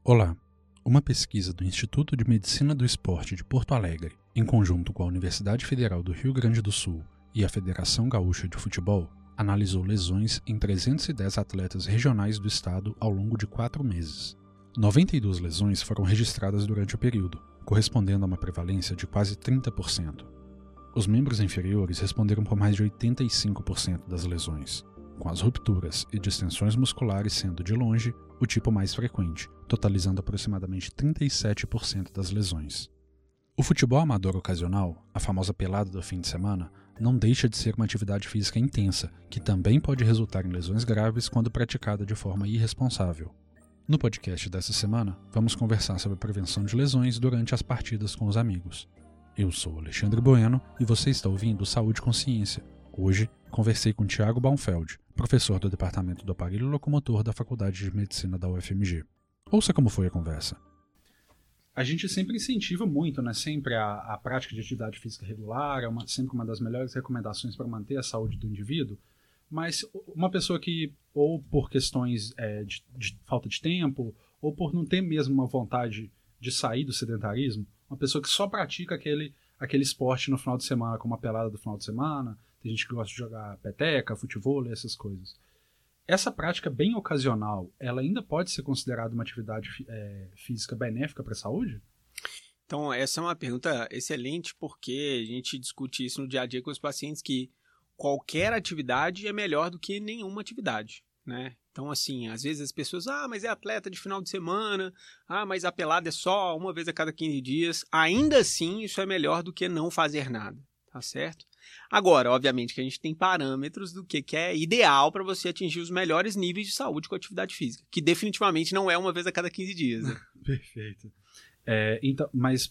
Olá! Uma pesquisa do Instituto de Medicina do Esporte de Porto Alegre, em conjunto com a Universidade Federal do Rio Grande do Sul e a Federação Gaúcha de Futebol, analisou lesões em 310 atletas regionais do estado ao longo de 4 meses. 92 lesões foram registradas durante o período, correspondendo a uma prevalência de quase 30%. Os membros inferiores responderam por mais de 85% das lesões, com as rupturas e distensões musculares sendo, de longe, o tipo mais frequente, totalizando aproximadamente 37% das lesões. O futebol amador ocasional, a famosa pelada do fim de semana, não deixa de ser uma atividade física intensa, que também pode resultar em lesões graves quando praticada de forma irresponsável. No podcast dessa semana, vamos conversar sobre a prevenção de lesões durante as partidas com os amigos. Eu sou Alexandre Bueno e você está ouvindo Saúde e Consciência. Hoje, conversei com Thiago Baumfeld, professor do Departamento do Aparelho Locomotor da Faculdade de Medicina da UFMG. Ouça como foi a conversa. A gente sempre incentiva muito, né? Sempre a prática de atividade física regular, é sempre uma das melhores recomendações para manter a saúde do indivíduo, mas uma pessoa que, ou por questões de falta de tempo, ou por não ter mesmo uma vontade de sair do sedentarismo, uma pessoa que só pratica aquele esporte no final de semana, como a pelada do final de semana, tem gente que gosta de jogar peteca, futevôlei, essas coisas. Essa prática bem ocasional, ela ainda pode ser considerada uma atividade física benéfica para a saúde? Então, essa é uma pergunta excelente, porque a gente discute isso no dia a dia com os pacientes, que qualquer atividade é melhor do que nenhuma atividade, né? Então, assim, às vezes as pessoas, mas é atleta de final de semana, mas a pelada é só uma vez a cada 15 dias. Ainda assim, isso é melhor do que não fazer nada, tá certo? Agora, obviamente que a gente tem parâmetros do que é ideal para você atingir os melhores níveis de saúde com a atividade física, que definitivamente não é uma vez a cada 15 dias. Né? Perfeito. Então, mas,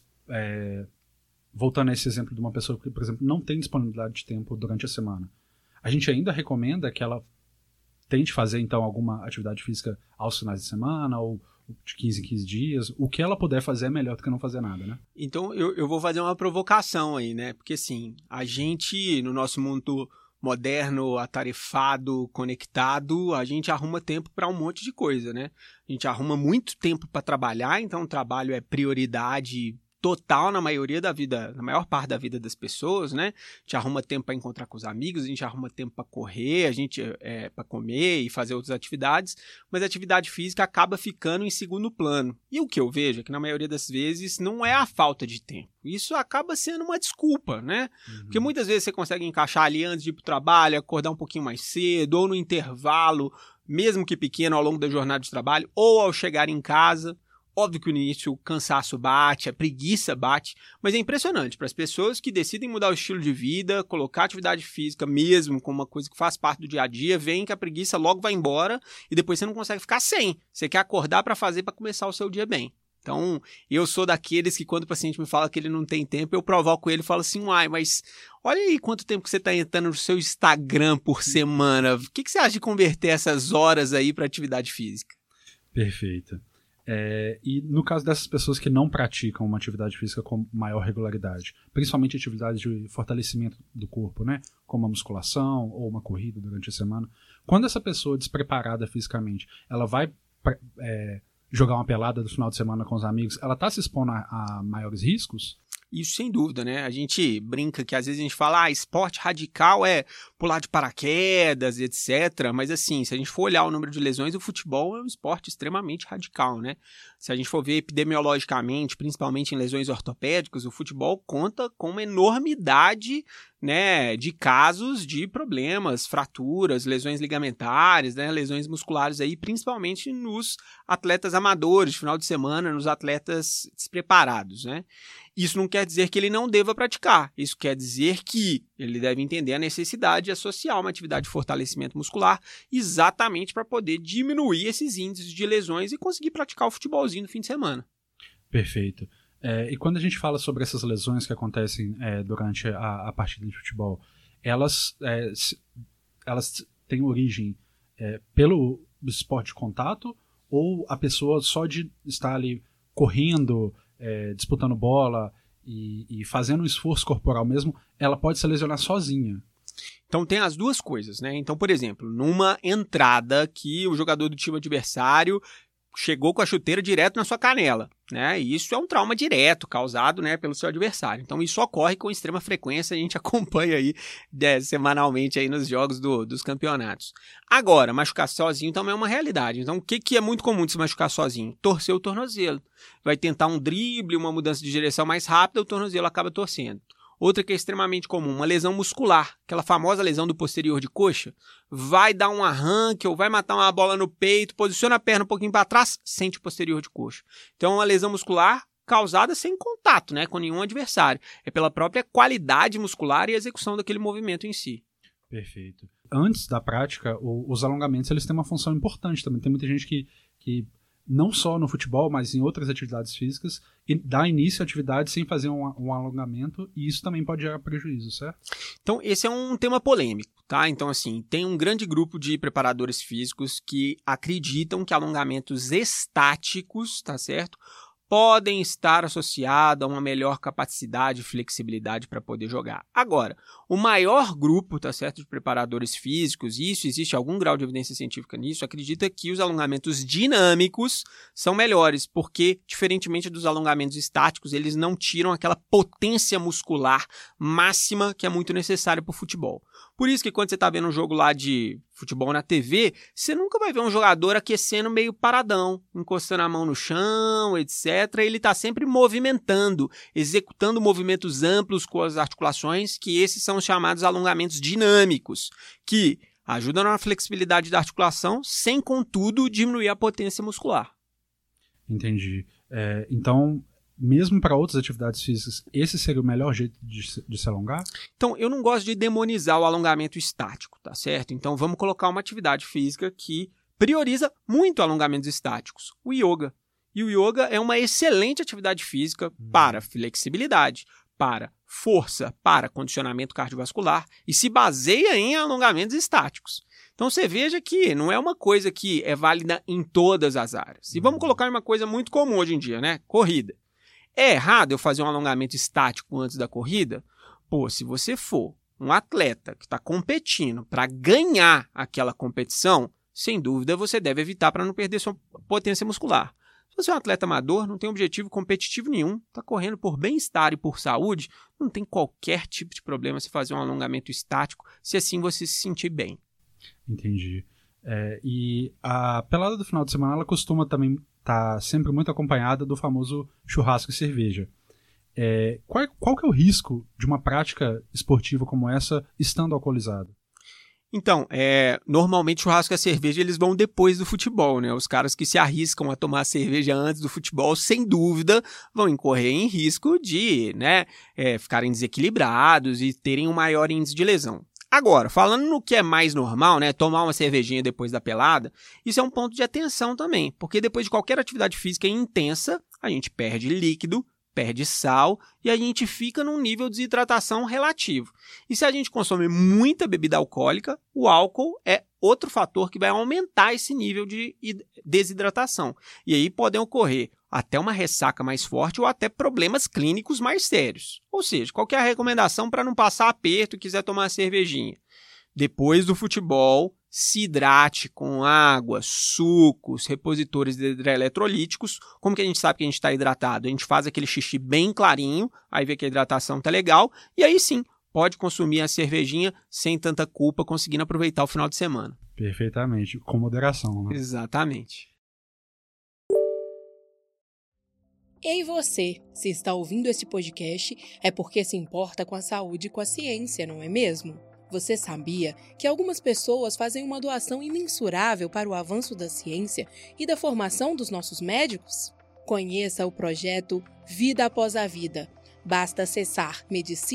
voltando a esse exemplo de uma pessoa que, por exemplo, não tem disponibilidade de tempo durante a semana, a gente ainda recomenda que ela tente fazer, então, alguma atividade física aos finais de semana ou de 15 em 15 dias. O que ela puder fazer é melhor do que não fazer nada, né? Então, eu vou fazer uma provocação aí, né? Porque, assim, a gente, no nosso mundo moderno, atarefado, conectado, a gente arruma tempo para um monte de coisa, né? A gente arruma muito tempo para trabalhar, então o trabalho é prioridade total na maior parte da vida das pessoas, né? A gente arruma tempo para encontrar com os amigos, a gente arruma tempo para correr, a gente para comer e fazer outras atividades, mas a atividade física acaba ficando em segundo plano. E o que eu vejo é que na maioria das vezes não é a falta de tempo. Isso acaba sendo uma desculpa, né? Porque muitas vezes você consegue encaixar ali antes de ir para o trabalho, acordar um pouquinho mais cedo, ou no intervalo, mesmo que pequeno, ao longo da jornada de trabalho, ou ao chegar em casa. Óbvio que no início o cansaço bate, a preguiça bate, mas é impressionante para as pessoas que decidem mudar o estilo de vida, colocar atividade física mesmo como uma coisa que faz parte do dia a dia, veem que a preguiça logo vai embora e depois você não consegue ficar sem. Você quer acordar para fazer, para começar o seu dia bem. Então, eu sou daqueles que quando o paciente me fala que ele não tem tempo, eu provoco ele e falo assim, mas olha aí quanto tempo que você está entrando no seu Instagram por semana. O que você acha de converter essas horas aí para atividade física? Perfeito. E no caso dessas pessoas que não praticam uma atividade física com maior regularidade, principalmente atividades de fortalecimento do corpo, né? Como a musculação ou uma corrida durante a semana, quando essa pessoa despreparada fisicamente, ela vai jogar uma pelada no final de semana com os amigos, ela está se expondo a maiores riscos? Isso sem dúvida, né? A gente brinca que às vezes a gente fala, esporte radical é pular de paraquedas, etc. Mas assim, se a gente for olhar o número de lesões, o futebol é um esporte extremamente radical, né? Se a gente for ver epidemiologicamente, principalmente em lesões ortopédicas, o futebol conta com uma enormidade, né, de casos de problemas, fraturas, lesões ligamentares, né, lesões musculares aí, principalmente nos atletas amadores, final de semana, nos atletas despreparados, né? Isso não quer dizer que ele não deva praticar, isso quer dizer que ele deve entender a necessidade de associar uma atividade de fortalecimento muscular exatamente para poder diminuir esses índices de lesões e conseguir praticar o futebolzinho no fim de semana. Perfeito. E quando a gente fala sobre essas lesões que acontecem durante a partida de futebol, elas têm origem pelo esporte de contato ou a pessoa só de estar ali correndo, disputando bola e fazendo um esforço corporal mesmo, ela pode se lesionar sozinha? Então tem as duas coisas, né? Então, por exemplo, numa entrada que o jogador do time adversário chegou com a chuteira direto na sua canela, né? E isso é um trauma direto causado, né, pelo seu adversário. Então isso ocorre com extrema frequência, a gente acompanha aí semanalmente aí nos jogos dos campeonatos. Agora, machucar sozinho também é uma realidade. Então o que é muito comum de se machucar sozinho? Torcer o tornozelo. Vai tentar um drible, uma mudança de direção mais rápida, o tornozelo acaba torcendo. Outra que é extremamente comum, uma lesão muscular, aquela famosa lesão do posterior de coxa, vai dar um arranque ou vai matar uma bola no peito, posiciona a perna um pouquinho para trás, sente o posterior de coxa. Então é uma lesão muscular causada sem contato, né, com nenhum adversário. É pela própria qualidade muscular e execução daquele movimento em si. Perfeito. Antes da prática, os alongamentos eles têm uma função importante também. Tem muita gente que não só no futebol, mas em outras atividades físicas, dá início à atividade sem fazer um alongamento, e isso também pode gerar prejuízo, certo? Então, esse é um tema polêmico, tá? Então, assim, tem um grande grupo de preparadores físicos que acreditam que alongamentos estáticos, tá certo? Podem estar associados a uma melhor capacidade e flexibilidade para poder jogar. Agora, o maior grupo, tá certo, de preparadores físicos, e isso existe algum grau de evidência científica nisso, acredita que os alongamentos dinâmicos são melhores, porque, diferentemente dos alongamentos estáticos, eles não tiram aquela potência muscular máxima que é muito necessária para o futebol. Por isso que quando você está vendo um jogo lá de futebol na TV, você nunca vai ver um jogador aquecendo meio paradão, encostando a mão no chão, etc. Ele está sempre movimentando, executando movimentos amplos com as articulações, que esses são os chamados alongamentos dinâmicos, que ajudam na flexibilidade da articulação, sem, contudo, diminuir a potência muscular. Entendi. Então, mesmo para outras atividades físicas, esse seria o melhor jeito de se alongar? Então, eu não gosto de demonizar o alongamento estático, tá certo? Então, vamos colocar uma atividade física que prioriza muito alongamentos estáticos, o yoga. E o yoga é uma excelente atividade física para flexibilidade, para força, para condicionamento cardiovascular e se baseia em alongamentos estáticos. Então você veja que não é uma coisa que é válida em todas as áreas. E vamos colocar uma coisa muito comum hoje em dia, né? Corrida. É errado eu fazer um alongamento estático antes da corrida? Pô, se você for um atleta que está competindo para ganhar aquela competição, sem dúvida você deve evitar para não perder sua potência muscular. Se você é um atleta amador, não tem objetivo competitivo nenhum, está correndo por bem-estar e por saúde, não tem qualquer tipo de problema se fazer um alongamento estático, se assim você se sentir bem. Entendi. E a pelada do final de semana ela costuma também estar sempre muito acompanhada do famoso churrasco e cerveja. Qual que é o risco de uma prática esportiva como essa estando alcoolizado? Então, normalmente churrasco e a cerveja eles vão depois do futebol, né? Os caras que se arriscam a tomar cerveja antes do futebol, sem dúvida, vão incorrer em risco de, né, ficarem desequilibrados e terem um maior índice de lesão. Agora, falando no que é mais normal, né, tomar uma cervejinha depois da pelada, isso é um ponto de atenção também, porque depois de qualquer atividade física intensa, a gente perde líquido, perde sal e a gente fica num nível de desidratação relativo. E se a gente consome muita bebida alcoólica, o álcool é outro fator que vai aumentar esse nível de desidratação. E aí podem ocorrer até uma ressaca mais forte ou até problemas clínicos mais sérios. Ou seja, qual que é a recomendação para não passar aperto e quiser tomar uma cervejinha? Depois do futebol, se hidrate com água, sucos, repositores hidroeletrolíticos. Como que a gente sabe que a gente está hidratado? A gente faz aquele xixi bem clarinho, aí vê que a hidratação está legal, e aí sim, pode consumir a cervejinha sem tanta culpa, conseguindo aproveitar o final de semana. Perfeitamente, com moderação, né? Exatamente. Ei você, se está ouvindo este podcast, é porque se importa com a saúde e com a ciência, não é mesmo? Você sabia que algumas pessoas fazem uma doação imensurável para o avanço da ciência e da formação dos nossos médicos? Conheça o projeto Vida Após a Vida. Basta acessar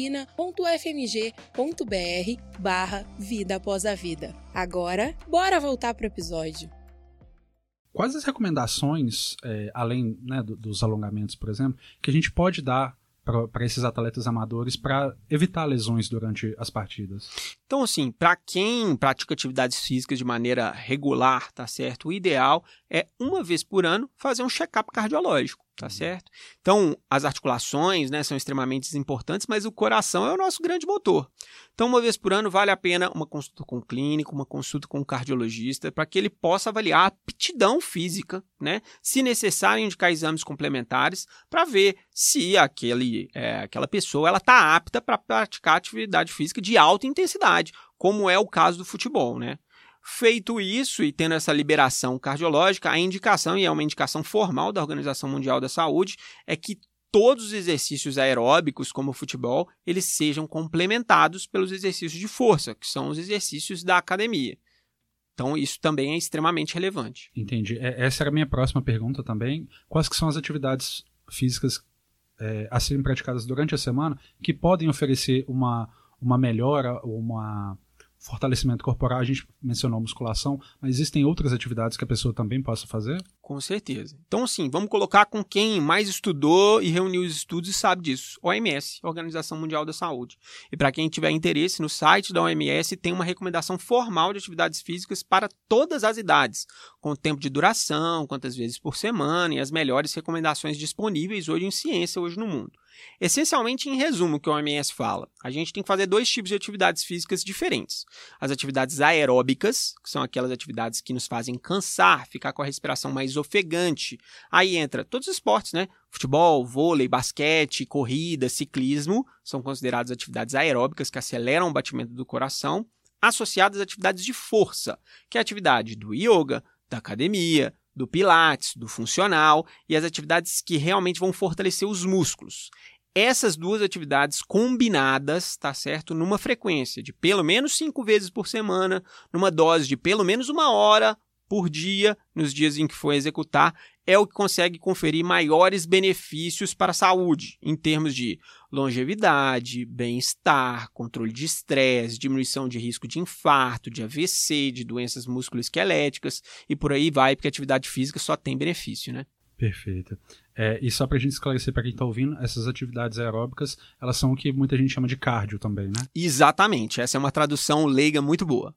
medicina.fmg.br/Vida Após a Vida. Agora, bora voltar para o episódio. Quais as recomendações, além, né, dos alongamentos, por exemplo, que a gente pode dar para esses atletas amadores para evitar lesões durante as partidas? Então, assim, para quem pratica atividades físicas de maneira regular, tá certo? O ideal é, uma vez por ano, fazer um check-up cardiológico, tá certo? Então, as articulações, né, são extremamente importantes, mas o coração é o nosso grande motor. Então, uma vez por ano, vale a pena uma consulta com o clínico, uma consulta com o cardiologista, para que ele possa avaliar a aptidão física, né? Se necessário, indicar exames complementares para ver se aquela pessoa está apta para praticar atividade física de alta intensidade, como é o caso do futebol, né? Feito isso e tendo essa liberação cardiológica, a indicação, e é uma indicação formal da Organização Mundial da Saúde, é que todos os exercícios aeróbicos, como o futebol, eles sejam complementados pelos exercícios de força, que são os exercícios da academia. Então, isso também é extremamente relevante. Entendi. Essa era a minha próxima pergunta também. Quais que são as atividades físicas a serem praticadas durante a semana que podem oferecer uma melhora ou fortalecimento corporal? A gente mencionou musculação, mas existem outras atividades que a pessoa também possa fazer? Com certeza. Então, assim, vamos colocar com quem mais estudou e reuniu os estudos e sabe disso. OMS, Organização Mundial da Saúde. E para quem tiver interesse, no site da OMS tem uma recomendação formal de atividades físicas para todas as idades, com tempo de duração, quantas vezes por semana e as melhores recomendações disponíveis hoje em ciência, hoje no mundo. Essencialmente, em resumo, o que a OMS fala, a gente tem que fazer 2 tipos de atividades físicas diferentes. As atividades aeróbicas, que são aquelas atividades que nos fazem cansar, ficar com a respiração mais ofegante. Aí entra todos os esportes, né? Futebol, vôlei, basquete, corrida, ciclismo, são consideradas atividades aeróbicas que aceleram o batimento do coração, associadas a atividades de força, que é a atividade do yoga, da academia, do pilates, do funcional e as atividades que realmente vão fortalecer os músculos. Essas 2 atividades combinadas, tá certo? Numa frequência de pelo menos 5 vezes por semana, numa dose de pelo menos 1 hora por dia, nos dias em que for executar, é o que consegue conferir maiores benefícios para a saúde, em termos de longevidade, bem-estar, controle de estresse, diminuição de risco de infarto, de AVC, de doenças musculoesqueléticas e por aí vai, porque a atividade física só tem benefício, né? Perfeito. E só para a gente esclarecer para quem está ouvindo, essas atividades aeróbicas, elas são o que muita gente chama de cardio também, né? Exatamente. Essa é uma tradução leiga muito boa.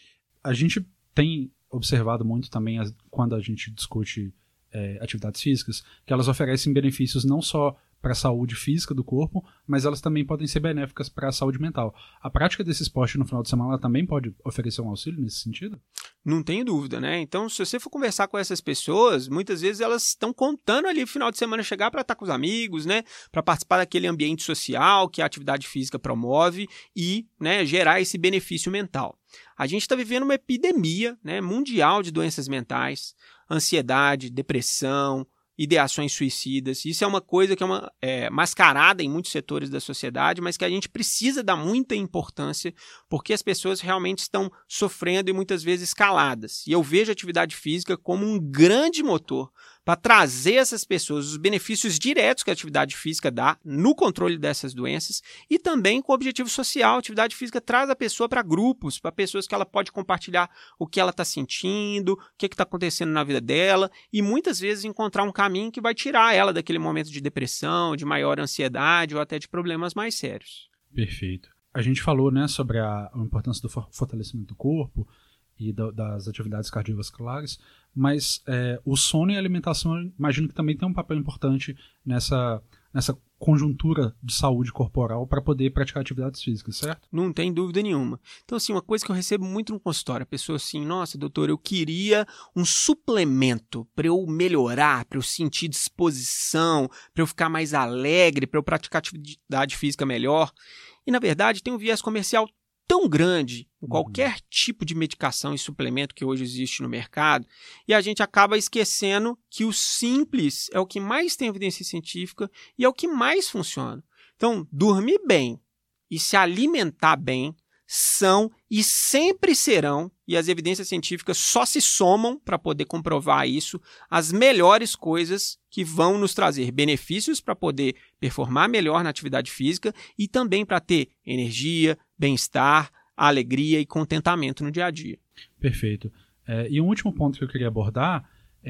A gente tem observado muito também, quando a gente discute atividades físicas, que elas oferecem benefícios não só para a saúde física do corpo, mas elas também podem ser benéficas para a saúde mental. A prática desse esporte no final de semana ela também pode oferecer um auxílio nesse sentido? Não tenho dúvida, né? Então, se você for conversar com essas pessoas, muitas vezes elas estão contando ali no final de semana chegar para estar com os amigos, né? Para participar daquele ambiente social que a atividade física promove e, né, gerar esse benefício mental. A gente está vivendo uma epidemia, né, mundial de doenças mentais, ansiedade, depressão, ideações suicidas. Isso é uma coisa que é mascarada em muitos setores da sociedade, mas que a gente precisa dar muita importância porque as pessoas realmente estão sofrendo e muitas vezes caladas. E eu vejo a atividade física como um grande motor para trazer essas pessoas os benefícios diretos que a atividade física dá no controle dessas doenças e também com o objetivo social. A atividade física traz a pessoa para grupos, para pessoas que ela pode compartilhar o que ela está sentindo, o que está acontecendo na vida dela e muitas vezes encontrar um caminho que vai tirar ela daquele momento de depressão, de maior ansiedade ou até de problemas mais sérios. Perfeito. A gente falou, né, sobre a importância do fortalecimento do corpo e das atividades cardiovasculares, mas o sono e a alimentação, eu imagino que também tem um papel importante nessa conjuntura de saúde corporal para poder praticar atividades físicas, certo? Não tem dúvida nenhuma. Então, assim, uma coisa que eu recebo muito no consultório, a pessoa assim, nossa, doutor, eu queria um suplemento para eu melhorar, para eu sentir disposição, para eu ficar mais alegre, para eu praticar atividade física melhor. E, na verdade, tem um viés comercial tão grande em qualquer tipo de medicação e suplemento que hoje existe no mercado, e a gente acaba esquecendo que o simples é o que mais tem evidência científica e é o que mais funciona. Então, dormir bem e se alimentar bem são e sempre serão, e as evidências científicas só se somam para poder comprovar isso, as melhores coisas que vão nos trazer benefícios para poder performar melhor na atividade física e também para ter energia, bem-estar, alegria e contentamento no dia a dia. Perfeito. E um último ponto que eu queria abordar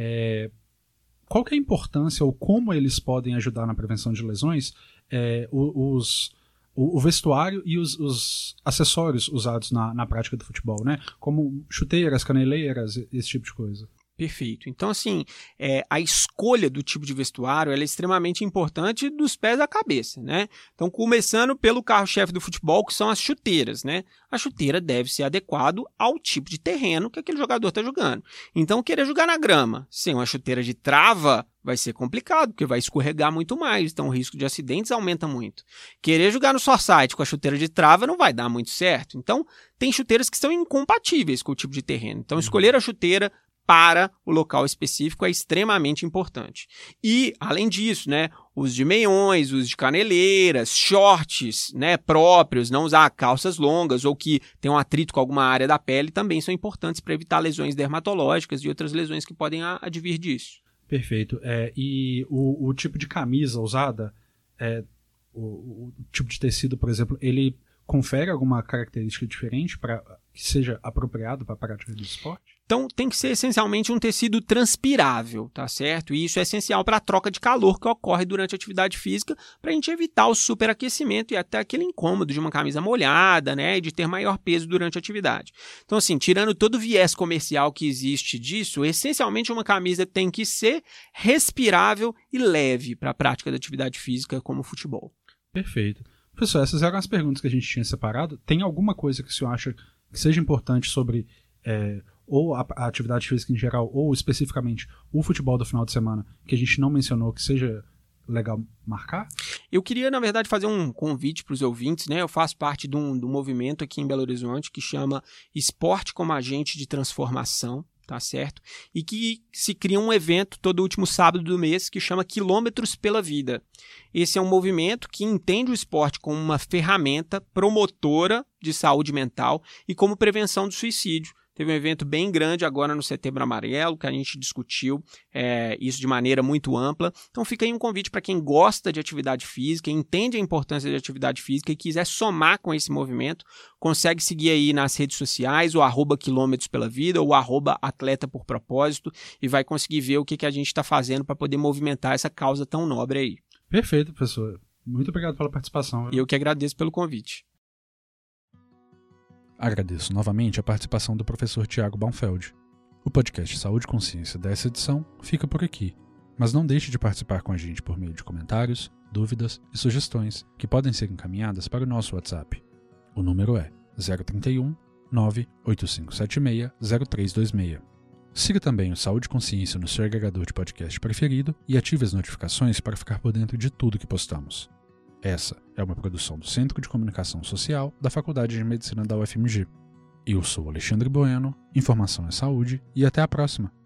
é qual que é a importância ou como eles podem ajudar na prevenção de lesões o vestuário e os acessórios usados na prática do futebol, né? Como chuteiras, caneleiras, esse tipo de coisa. Perfeito. Então, assim, a escolha do tipo de vestuário ela é extremamente importante dos pés à cabeça, né? Então, começando pelo carro-chefe do futebol, que são as chuteiras, né? A chuteira deve ser adequado ao tipo de terreno que aquele jogador está jogando. Então, querer jogar na grama sem uma chuteira de trava vai ser complicado, porque vai escorregar muito mais, então o risco de acidentes aumenta muito. Querer jogar no society com a chuteira de trava não vai dar muito certo. Então, tem chuteiras que são incompatíveis com o tipo de terreno. Então, escolher a chuteira para o local específico é extremamente importante. E, além disso, né, uso de meiões, uso de caneleiras, shorts, né, próprios, não usar calças longas ou que tenham atrito com alguma área da pele também são importantes para evitar lesões dermatológicas e outras lesões que podem advir disso. Perfeito. E o tipo de camisa usada, o tipo de tecido, por exemplo, ele confere alguma característica diferente para que seja apropriado para a prática do esporte? Então, tem que ser essencialmente um tecido transpirável, tá certo? E isso é essencial para a troca de calor que ocorre durante a atividade física, para a gente evitar o superaquecimento e até aquele incômodo de uma camisa molhada, né? E de ter maior peso durante a atividade. Então, assim, tirando todo o viés comercial que existe disso, essencialmente uma camisa tem que ser respirável e leve para a prática da atividade física como o futebol. Perfeito. Professor, essas eram as perguntas que a gente tinha separado. Tem alguma coisa que o senhor acha que seja importante sobre ou a atividade física em geral, ou especificamente o futebol do final de semana, que a gente não mencionou, que seja legal marcar? Eu queria, na verdade, fazer um convite para os ouvintes, né? Eu faço parte de um movimento aqui em Belo Horizonte que chama Esporte como Agente de Transformação, tá certo? E que se cria um evento todo último sábado do mês que chama Quilômetros pela Vida. Esse é um movimento que entende o esporte como uma ferramenta promotora de saúde mental e como prevenção do suicídio. Teve um evento bem grande agora no Setembro Amarelo, que a gente discutiu isso de maneira muito ampla. Então fica aí um convite para quem gosta de atividade física, entende a importância de atividade física e quiser somar com esse movimento, consegue seguir aí nas redes sociais, o @quilômetros pela vida ou @atleta por propósito, e vai conseguir ver o que a gente está fazendo para poder movimentar essa causa tão nobre aí. Perfeito, professor. Muito obrigado pela participação. E eu que agradeço pelo convite. Agradeço novamente a participação do professor Tiago Baumfeld. O podcast Saúde e Consciência dessa edição fica por aqui, mas não deixe de participar com a gente por meio de comentários, dúvidas e sugestões que podem ser encaminhadas para o nosso WhatsApp. O número é 031 98576 0326. Siga também o Saúde e Consciência no seu agregador de podcast preferido e ative as notificações para ficar por dentro de tudo que postamos. Essa é uma produção do Centro de Comunicação Social da Faculdade de Medicina da UFMG. Eu sou Alexandre Bueno, informação é saúde e até a próxima!